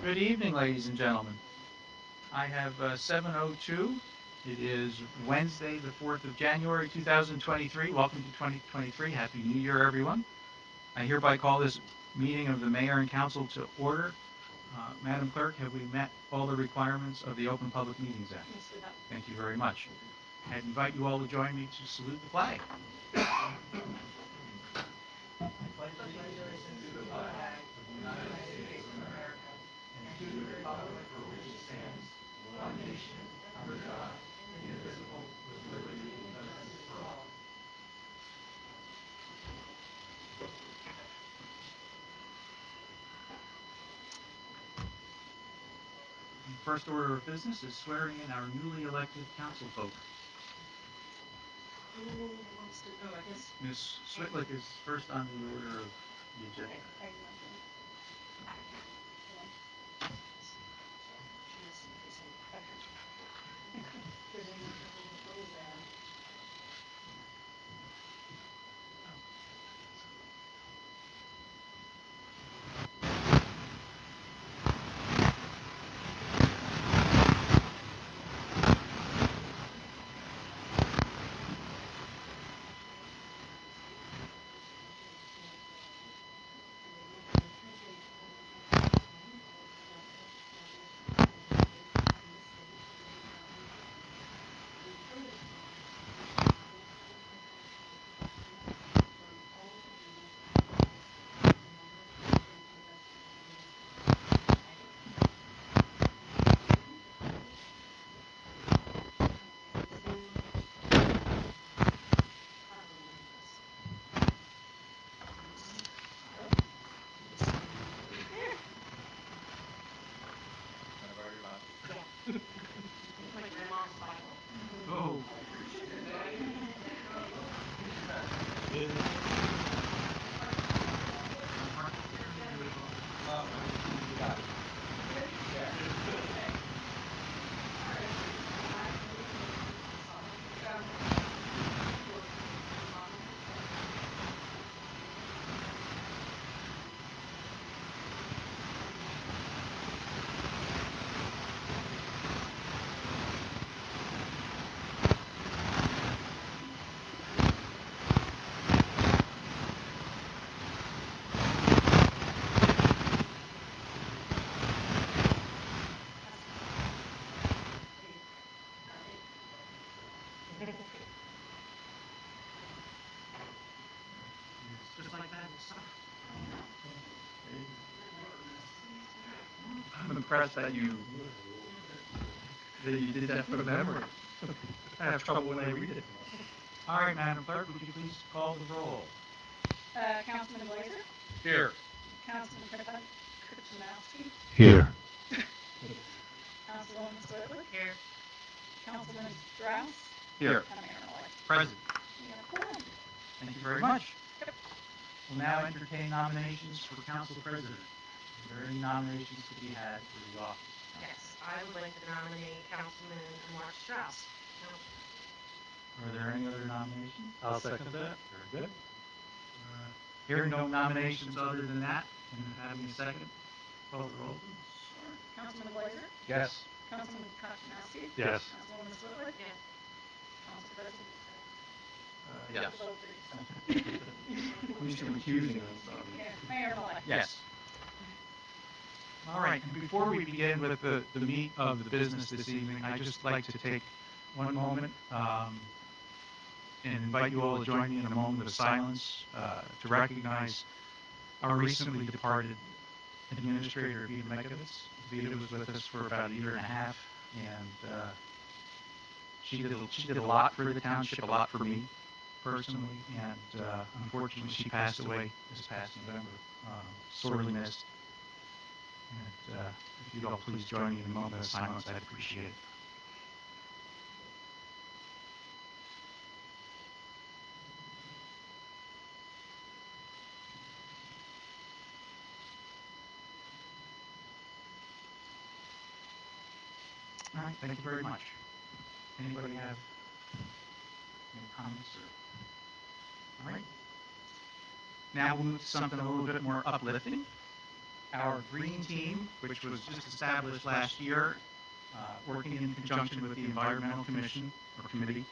Good evening, ladies and gentlemen. I have 7:02. It is Wednesday, the 4th of January, 2023. Welcome to 2023. Happy New Year, everyone. I hereby call this meeting of the Mayor and Council to order. Madam Clerk, have we met all the requirements of the Open Public Meetings Act? Yes, we have. Thank you very much. I invite you all to join me to salute the flag. The first order of business is swearing in our newly elected council folks. Who wants to, I guess. Ms. Switlick is first on the order of the agenda. Oh. Just like that. I'm impressed that you did that from memory. I have trouble when I read it. All right, Madam Clerk, would you please call the roll? Councilman Glazer, Here. Councilman Kuchanowski, Here. Councilwoman Switlick. Here. Councilman Strauss. Here. And Mayor Moore. Present. We have a quorum. Thank you very much. We'll now entertain nominations for council president. Are there any nominations to be had for the office? Yes, I would like to nominate Councilman Mark Strauss. Are there any other nominations? I'll second that. Very good. Hearing no nominations other than that, and having a second, call the roll, please. Councilman Glazer, Yes. Councilman Kuchanowski. Yes. Councilwoman Switlick. Yes. Council President. Yes. Vote please. I'm used to recusing myself. Yeah, Mayor Moore. Yes. All right, and before we begin with the meat of the business this evening, I'd just like to take one moment and invite you all to join me in a moment of silence to recognize our recently departed administrator, Vita Mekovitz. Vita was with us for about a year and a half, and she did a lot for the township, a lot for me personally, and unfortunately she passed away this past November, sorely missed. And if you'd all please join me in a moment of silence, I'd appreciate it. All right, thank you very much. Anybody have any comments? All right. Now we'll move to something a little bit more uplifting. Our green team, which was just established last year, working in conjunction with the Environmental Commission or Committee,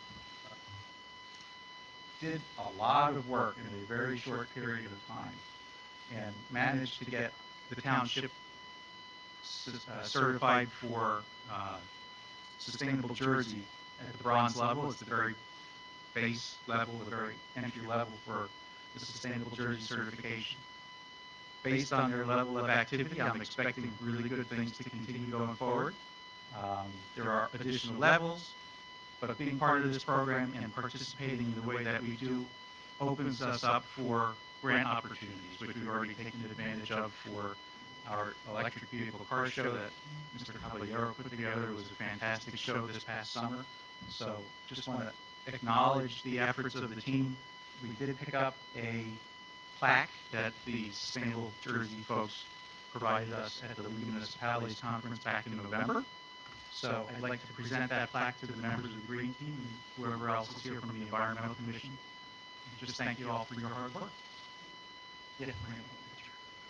did a lot of work in a very short period of time and managed to get the township certified for sustainable Jersey at the bronze level. It's the very base level, the very entry level for the sustainable Jersey certification. Based on their level of activity, I'm expecting really good things to continue going forward. There are additional levels, but being part of this program and participating in the way that we do opens us up for grant opportunities, which we've already taken advantage of for our electric vehicle car show that Mr. Caballero put together. It was a fantastic show this past summer. So just want to acknowledge the efforts of the team. We did pick up a plaque that the Sustainable Jersey folks provided us at the League of Municipalities Conference back in November. So I'd like to present that plaque to the members of the Green Team and whoever else is here from the Environmental Commission. And just thank you all for your hard work. Yeah, bring up a picture.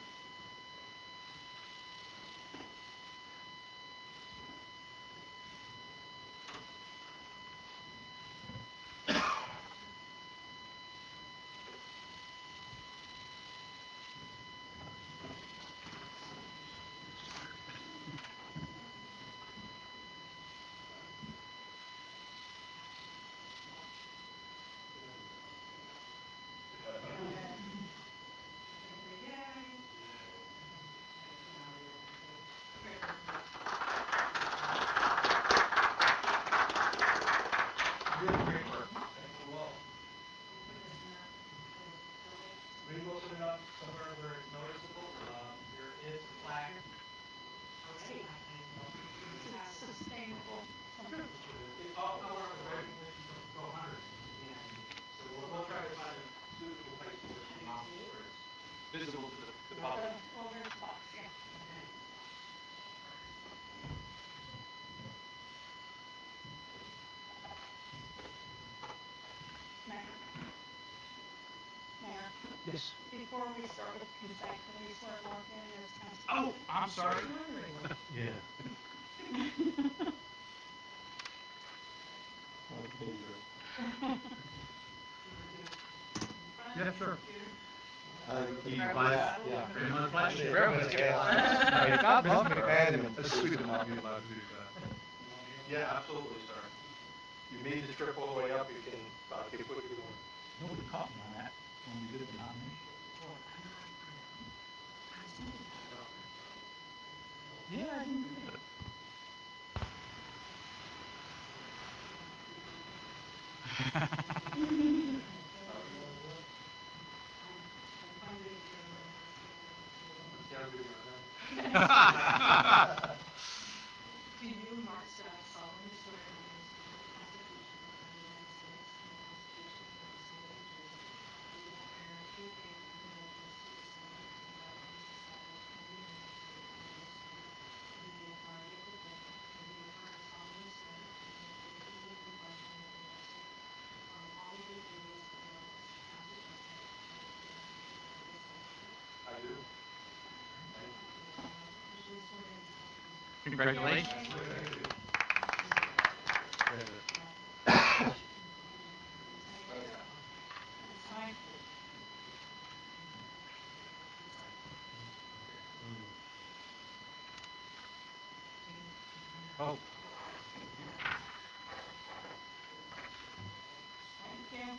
Sustainable. Visible to the Well, public. there's a box, yeah. Mayor. Mayor, Yes. before we start with consent, can we swear Mark in as council? Oh, I'm sorry. Yeah. Yeah, sure. Yeah, absolutely, sir. You made the trip all the way up, you can, keep what you want. Nobody caught me on that when we did the nomination. Yeah, I didn't do that. Do you, Mark Stout, solemnly swear to the Constitution of the United States and the Constitution of the State of New Jersey, that you will bear true faith and allegiance to the same and to the governments established in the United States and in this state, under the authority of the people, and do you solemnly swear to take faithfully and impartially and justly perform all of the duties of the office of council president according to the constitution of this state? I do. Officially sworn in as council president. Congratulations. Sign. Oh. Thank you.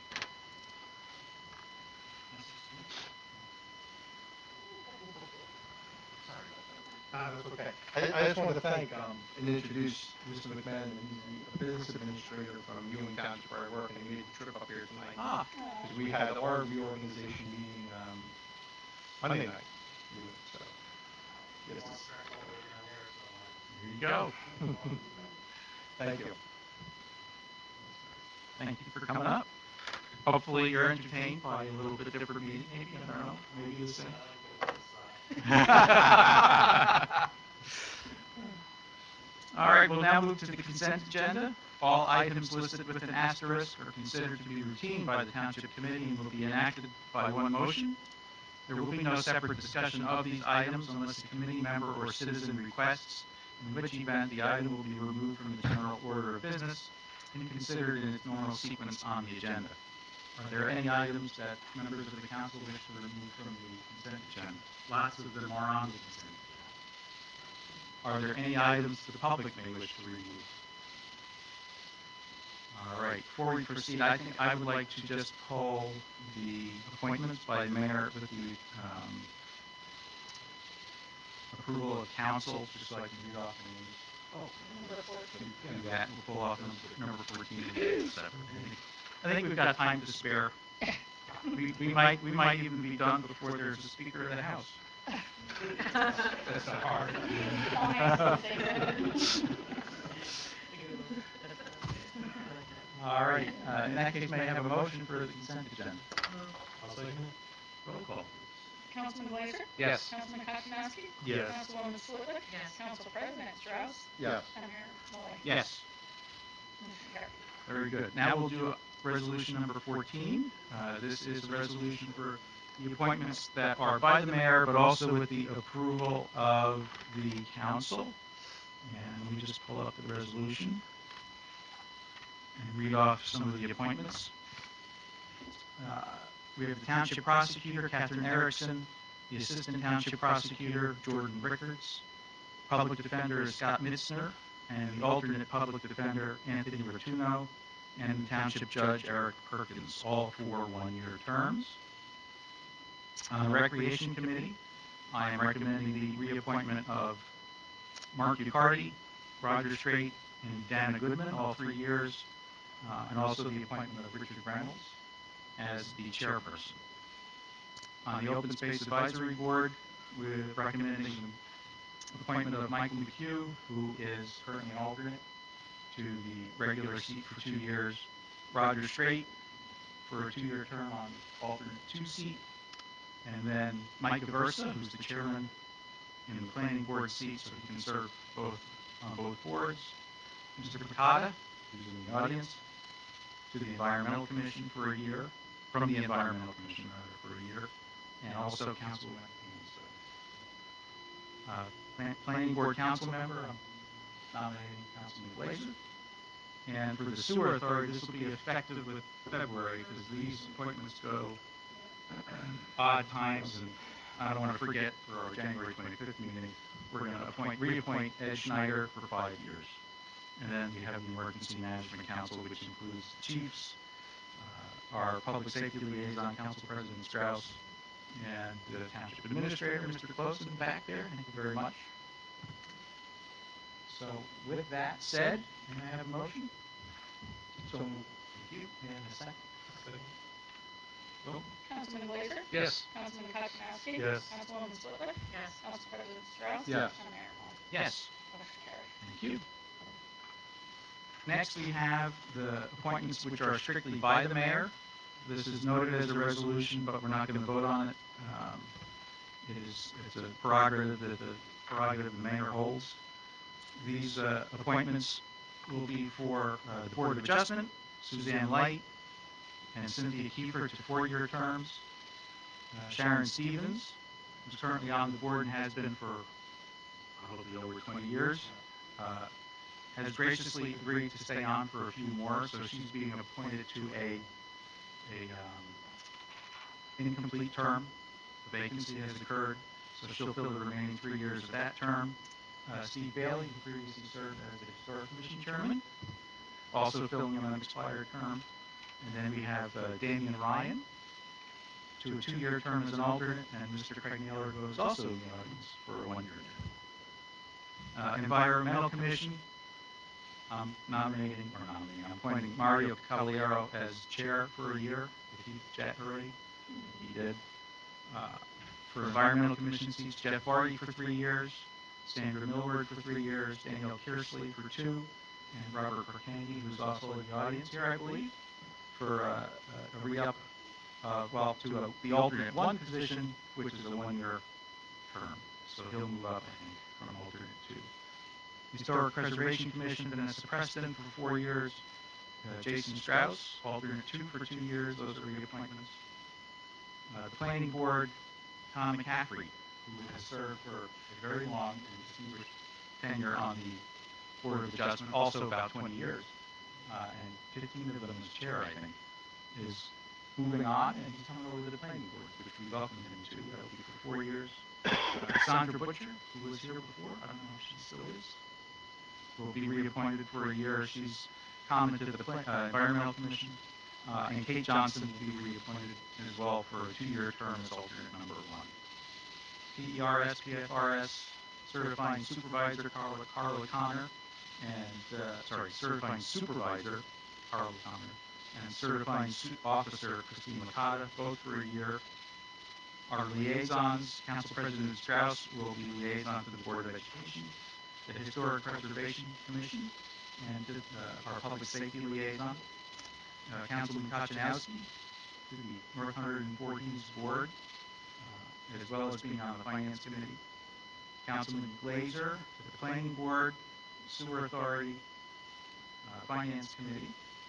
That's okay. I just wanted to thank, and introduce Mr. McMahon, and he's the business administrator from Ewing Township where I work, and he made the trip up here tonight. Ah, Because we had our reorganization meeting, Monday night. So, yes, there you go. thank you. Thank you for coming up. Hopefully you're entertained by a little bit different meeting, maybe, I don't know, maybe the same. All right, we'll now move to the consent agenda. All items listed with an asterisk are considered to be routine by the Township Committee and will be enacted by one motion. There will be no separate discussion of these items unless a committee member or citizen requests, in which event the item will be removed from the general order of business and considered in its normal sequence on the agenda. Are there any items that members of the council wish to remove from the consent agenda? Lots of them are on the consent agenda. Are there any items the public may wish to remove? All right, before we proceed, I think I would like to just pull the appointments by the mayor with the approval of council, just so I can read off the names. Number 14. Do that, we'll pull off number 14 and separate. I think we've got time to spare. We might even be done before there's a speaker of the house. That's not hard. Oh, nice. All right, in that case, may I have a motion for the consent agenda? I'll second it. Roll call. Councilman Glazer? Yes. Councilman Kaczynowski? Yes. Councilwoman Slivik? Yes. Council President Strauss? Yes. And Mayor Malloy? Yes. Motion carried. Very good. Now we'll do resolution number 14. This is a resolution for the appointments that are by the mayor, but also with the approval of the council. And let me just pull up the resolution and read off some of the appointments. We have the township prosecutor, Catherine Erickson, the assistant township prosecutor, Jordan Rickards, public defender is Scott Mitzner, and the alternate public defender, Anthony Rotuno, and the township judge, Eric Perkins, all for one-year terms. On the Recreation Committee, I am recommending the reappointment of Mark Ucardi, Roger Straight, and Dana Goodman, all 3 years, and also the appointment of Richard Reynolds as the chairperson. On the Open Space Advisory Board, we're recommending the appointment of Michael McHugh, who is currently an alternate, to the regular seat for 2 years. Roger Straight for a 2-year term on alternate 2 seat. And then Mike Aversa, who's the chairman in the planning board seat, so he can serve both on both boards. Mr. Picata, who's in the audience, to the Environmental Commission for a year, from the Environmental Commission rather, for a year, and also Councilwoman Haynes. Planning Board Council member, I'm nominating Councilman Glazer. And for the Sewer Authority, this will be effective with February, because these appointments go odd times, and I don't want to forget for our January 25th meeting, we're going to reappoint Ed Schneider for 5 years. And then we have the Emergency Management Council, which includes the chiefs, our Public Safety Liaison, Council President Strauss, and the Township Administrator, Mr. Close, back there. Thank you very much. So with that said, may I have a motion? So moved. Thank you. And a second. Vote. Councilman Glazer? Yes. Councilman Kaczynowski? Yes. Councilwoman Slivik? Yes. Council President Strauss? Yes. And Mayor Malloy? Yes. Motion carried. Thank you. Next, we have the appointments which are strictly by the mayor. This is noted as a resolution, but we're not going to vote on it. It's a prerogative that the mayor holds. These appointments will be for the Board of Adjustment, Suzanne Light and Cynthia Kiefer to 4-year terms. Sharon Stevens, who's currently on the board and has been for probably over 20 years, has graciously agreed to stay on for a few more, so she's being appointed to a incomplete term. The vacancy has occurred, so she'll fill the remaining 3 years of that term. Steve Bailey, who previously served as the Historic Commission Chairman, also filling an unexpired term. And then we have Damian Ryan to a 2-year term as an alternate, and Mr. Craig Naylor, who is also in the audience, for a 1-year term. Environmental Commission, I'm appointing Mario Cavaliero as chair for a year. If he's Jet already, he did. For Environmental Commission seats, Jeff Vardy for 3 years, Sandra Millward for 3 years, Danielle Kearsley for 2, and Robert Perkangi, who's also in the audience here, I believe, for a re-up, to the alternate 1 position, which is a 1-year term. So he'll move up, I think, from alternate 2. Historic Preservation Commission, Vanessa Preston for 4 years. Jason Strauss, alternate 2 for 2 years. Those are reappointments. The Planning Board, Tom McCaffrey, who has served for a very long and distinguished tenure on the Board of Adjustment, also about 20 years, and 15 of them as chair, I think, is moving on, and he's coming over to the planning board, which we welcome him to. That'll be for 4 years. Sandra Butcher, who was here before, I don't know if she still is, will be reappointed for a year. She's common to the Environmental Commission. And Kate Johnson will be reappointed as well for a 2-year term as alternate number 1. PERS, PFRS, certifying supervisor Carla Connor, and certifying supervisor Carla Connor, and certifying officer Christine Licata, both for a year. Our liaisons, Council President Strauss will be liaison to the Board of Education, the Historic Preservation Commission, and our Public Safety liaison. Councilman Kochanowski to the North 114th Board, as well as being on the Finance Committee. Councilman Glazer to the Planning Board, Sewer Authority, Finance Committee,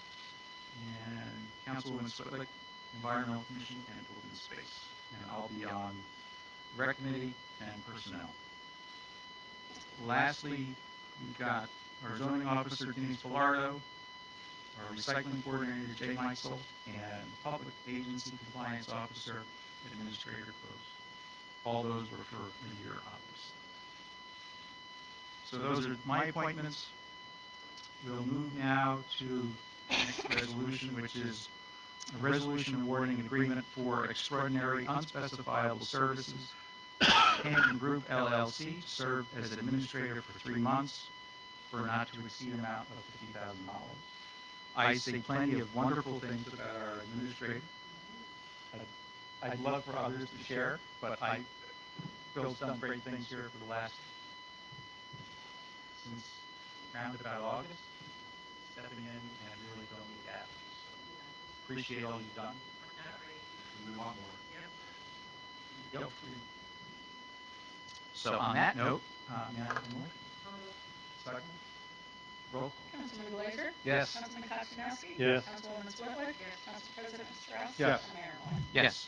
and Councilwoman Switlick, Environmental Commission, and Open Space. And I'll be on Rec Committee and Personnel. Lastly, we've got our zoning officer, Denise Pillardo, our recycling coordinator, Jay Meisel, and public agency compliance officer, Administrator Close. All those were for a year, obviously. So those are my appointments. We'll move now to the next resolution, which is a resolution awarding an agreement for extraordinary unspecifiable services to Canton Group LLC to serve as an administrator for 3 months for a not to exceed amount of $50,000. I say plenty of wonderful things about our administrator. I'd love for others to share, but Bill's done great things here for the last, since around about August, stepping in and really going to gap. So appreciate all you've done. We want more. Yep. So on that note, may I have a motion? Second. Roll call. Councilman Glazer? Yes. Councilman Kochanowski? Yes. Councilwoman Switlick? Yes. Council President Strauss? Yes. And Mayor Moore? Yes.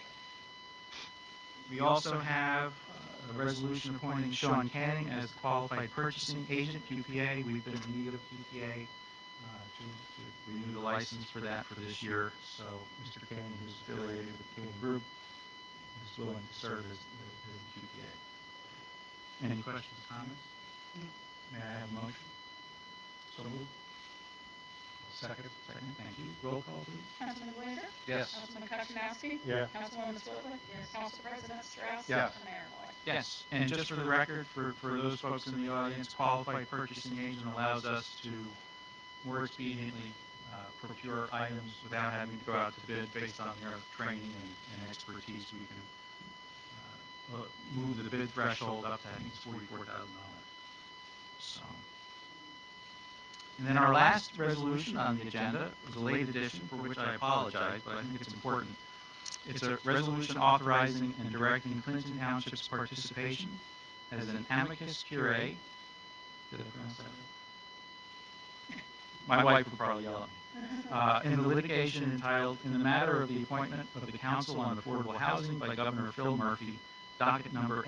We also have a resolution appointing Sean Canning as qualified purchasing agent, QPA. We've been in need of QPA to renew the license for that for this year. So Mr. Canning, who's affiliated with the Canning Group, is willing to serve as the QPA. Any questions, comments? May I have a motion? So moved. Second. Thank you. Roll call, please. Councilman Glazer? Yes. Councilman Kochanowski? Yeah. Councilwoman Switlick? Yes. Council President Strauss? Yes. And Mayor Moore? Yes, and just for the record, for those folks in the audience, qualified purchasing agent allows us to more expediently procure items without having to go out to bid based on their training and expertise. We can move the bid threshold up to, I think it's $44,000. So. And then our last resolution on the agenda was a late addition, for which I apologize, but I think it's important. It's a resolution authorizing and directing Clinton Township's participation as an amicus curiae. Did I pronounce that right? My wife would probably yell at me. In the litigation entitled, "In the Matter of the Appointment of the Council on Affordable Housing by Governor Phil Murphy, docket number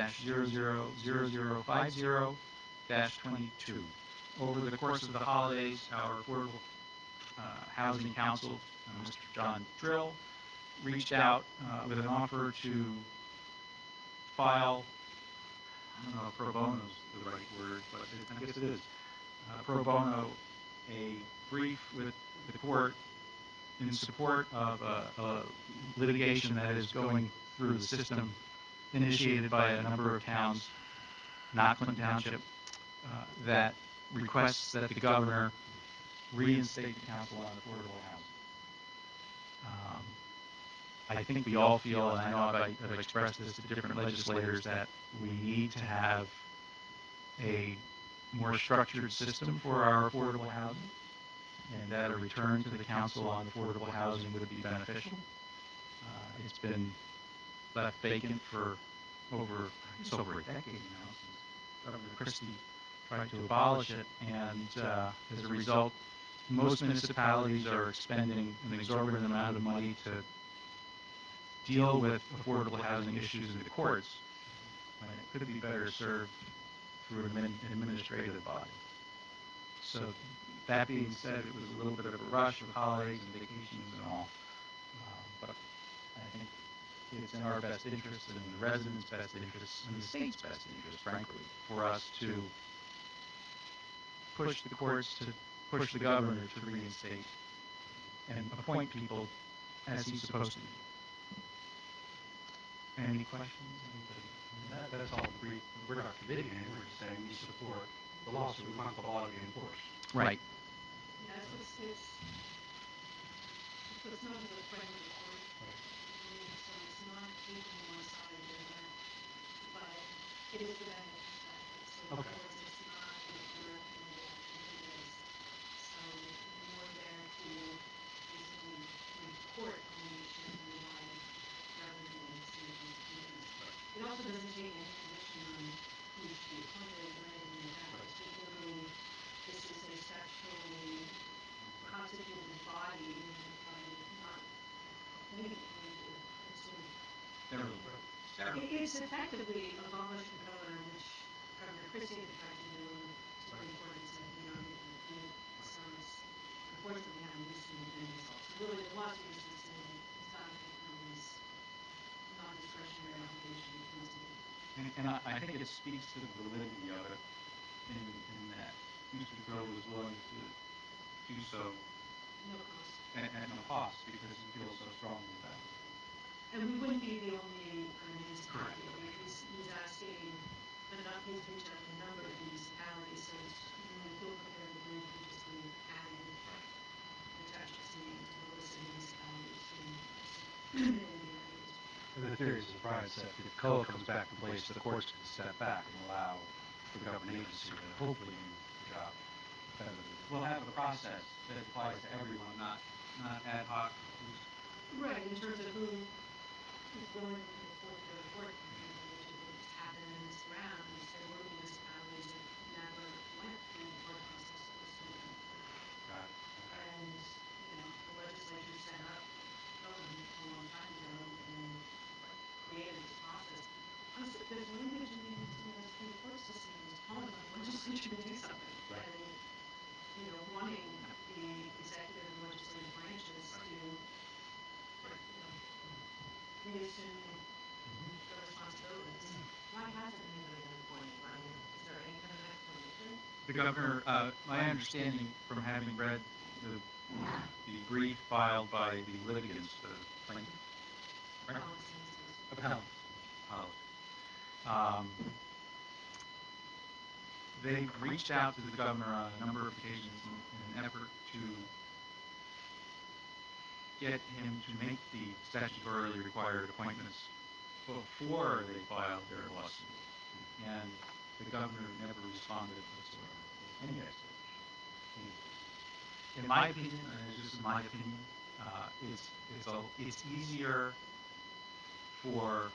A-000050-22. Over the course of the holidays, our Affordable Housing Council, Mr. John Drill, reached out with an offer to file, I don't know if pro bono is the right word, but I guess it is, pro bono, a brief with the court in support of a litigation that is going through the system initiated by a number of towns, not Clinton Township, that requests that the governor reinstate the Council on Affordable Housing. I think we all feel, and I know I've expressed this to different legislators, that we need to have a more structured system for our affordable housing, and that a return to the Council on Affordable Housing would be beneficial. It's been left vacant for over a decade now, since Governor Christie tried to abolish it, and as a result, most municipalities are expending an exorbitant amount of money to deal with affordable housing issues in the courts, when it could be better served through an administrative body. So that being said, it was a little bit of a rush with holidays and vacations and all. But I think it's in our best interest and in the residents' best interest and the state's best interest, frankly, for us to push the courts to push the governor to reinstate and appoint people as he's supposed to be. Any questions? Anybody? That's all agree. We're not committing anything, we're just saying we support the lawsuit, we want the law to be enforced. Right. Yeah, it's not as a friendly court. So it's not taking one side or the other, but it is the benefit perspective. So the Okay. courts, it's not a direct interaction, it is. So more there to basically report on the issue and why government decisions to do this. It also doesn't take any position on who should be appointed or anything like that. It's just literally, this is a statutorily constituted body, not legally assumed. It's effectively abolished the governor, which Governor Christie had tried to do, and the Supreme Court had said, it sounds, unfortunately, haven't recently been resolved. So really, the lawsuit is just saying, it's not taking on this non-discretionary obligation it feels to be. And I think it speaks to the validity of it in that Mr. Crow was willing to do so No cost. at no cost because he feels so strongly about it. And we wouldn't be the only municipality. He's asking, he's reached out to a number of municipalities, so it's, when we feel prepared to bring, we just be adding, attach his name to the list of municipalities and the areas. And the theory is, as Brian said, if COA comes back in place, the courts can step back and allow the government agency to hopefully do the job better. We'll have a process that applies to everyone, not ad hoc. Right, in terms of who's willing to report to the court, which is what's happened in this round, is there were municipalities that never went through the court process of the Supreme Court. Got it. Okay. And, the legislature set up government a long time ago and created this process. Honestly, there's language in some of the Supreme Court's decisions calling on the legislature to do something. Right. And, wanting the executive and legislative branches to, reassume the responsibilities. Why hasn't anybody been appointed, Brian? Is there any kind of explanation? The governor, my understanding from having read the brief filed by the litigants, the plaintiffs, right? Appellants. They've reached out to the governor on a number of occasions in an effort to get him to make the statutorily required appointments before they filed their lawsuit. And the governor never responded whatsoever. Any explanation. In my opinion, and it's just my opinion, it's easier for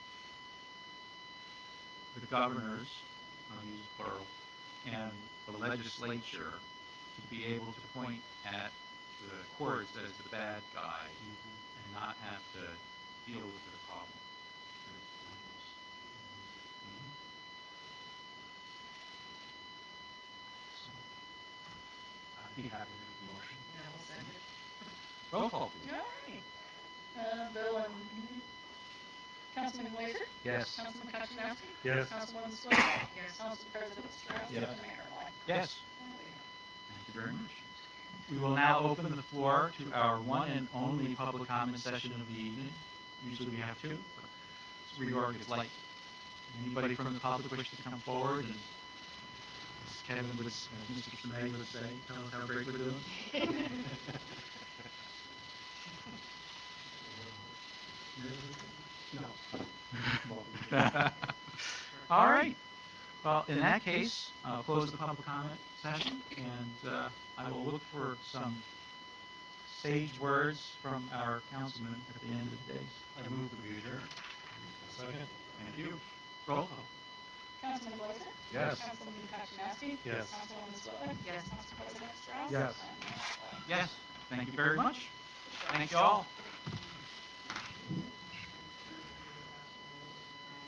the governors, I'll use plural, and the legislature to be able to point at the courts as the bad guy and not have to deal with the problem. So, I'd be happy to make the motion. Yeah, we'll send it. Roll call, please. All right. Bill and Councilman Glazer? Yes. Councilman Kaczynowski? Yes. Councilwoman Swift? Yes. Council President Strauss? Yes. And Mayor White? Yes. Thank you very much. We will now open the floor to our one and only public comment session of the evening. Usually we have two, but it's reorg, it's light. Anybody from the public wish to come forward and, as Kevin would, as Mr. Tremaine would say, tell us how great we're doing? No. All right. Well, in that case, I'll close the public comment session, and I will look for some sage words from our councilman at the end of the day. I move that we adjourn. Second? Thank you. Roll call. Councilman Glazer? Yes. Councilman Kaczynowski? Yes. Councilwoman Swift? Yes. Council President Strauss? Yes. And Mayor White? Yes, thank you very much. Thank you all.